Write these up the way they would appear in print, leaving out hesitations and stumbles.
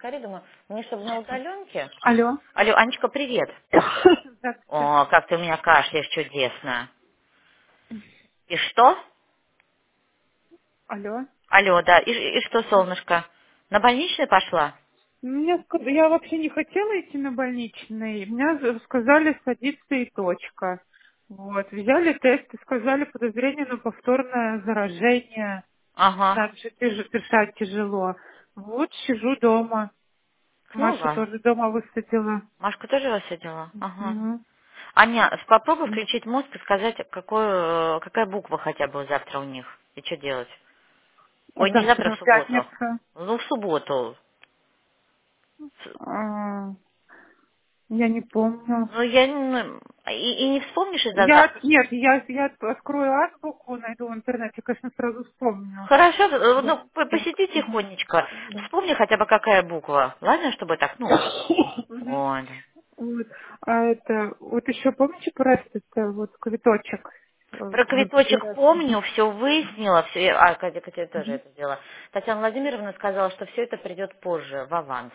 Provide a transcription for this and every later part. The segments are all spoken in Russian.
скорее, думаю, мне чтобы на удаленке. Алло. Алло, Анечка, привет. Здравствуйте. О, как ты у меня кашляешь чудесно. И что? Алло. Алло, да, и что, солнышко? На больничный пошла? Я вообще не хотела идти на больничный. Мне сказали садиться и точка. Вот. Взяли тест и сказали подозрение на повторное заражение. Ага. Дальше дышать тяжело. Вот сижу дома. Ну Машу ладно. тоже дома высадила. Машка тоже высадила? Ага. Мгм. Аня, попробуй включить мозг и сказать, какая буква хотя бы завтра у них. И что делать? А Ой, не завтра, завтра в в субботу. пятницу. Ну, в субботу. А, я не помню. Ну, я и не вспомнишь из-за Нет, я открою азбуку, найду в интернете, конечно, сразу вспомню. Хорошо, Да, ну, так, посиди ага, тихонечко. да. Вспомни хотя бы, какая буква. Ладно, чтобы так, ну. Мгм. Вот. Вот. А это, вот еще помните просто это вот цветочек Про в квиточек раз? помню, все выяснила, все. А, Катя тоже Мгм. это сделала. Татьяна Владимировна сказала, что все это придет позже, в аванс.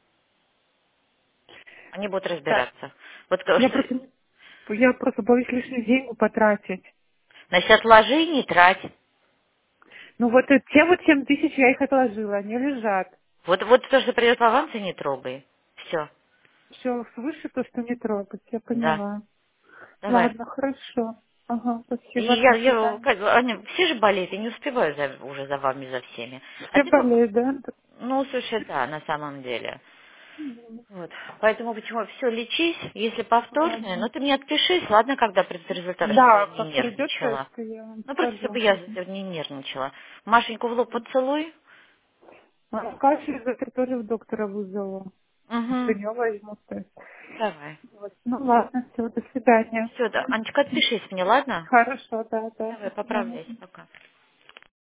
Они будут Так, разбираться. Вот я что, просто, я просто боюсь лишнюю деньги потратить. значит, отложи и не трать. Ну вот те вот 7 000 я их отложила, они лежат. Вот то, что придет в аванс, и не трогай. Все. Все свыше то, что не трогать, я Да. поняла. Давай. Ладно, хорошо. Ага, И спасибо, до свидания. Аня, все же болеют, я не успеваю уже за вами, за всеми. А Все ты, болеют, да? ну, слушай, да, на самом деле. Вот. Поэтому почему все лечись, если повторное, Ладно. но ты мне отпишись, ладно, когда придет результат, чтобы я Да, не как придет тест, нервничала. я вам Ну, просто чтобы скажу. я не нервничала. Машеньку в лоб поцелуй. А кашель завтра тоже в доктора вызову. Угу. Сегодня возьму тест. Давай. Вот. Ну ладно, все, до свидания. Все, да. Анечка, отпишись мне, ладно? Хорошо, да, да, Давай, до свидания. поправляйся, пока.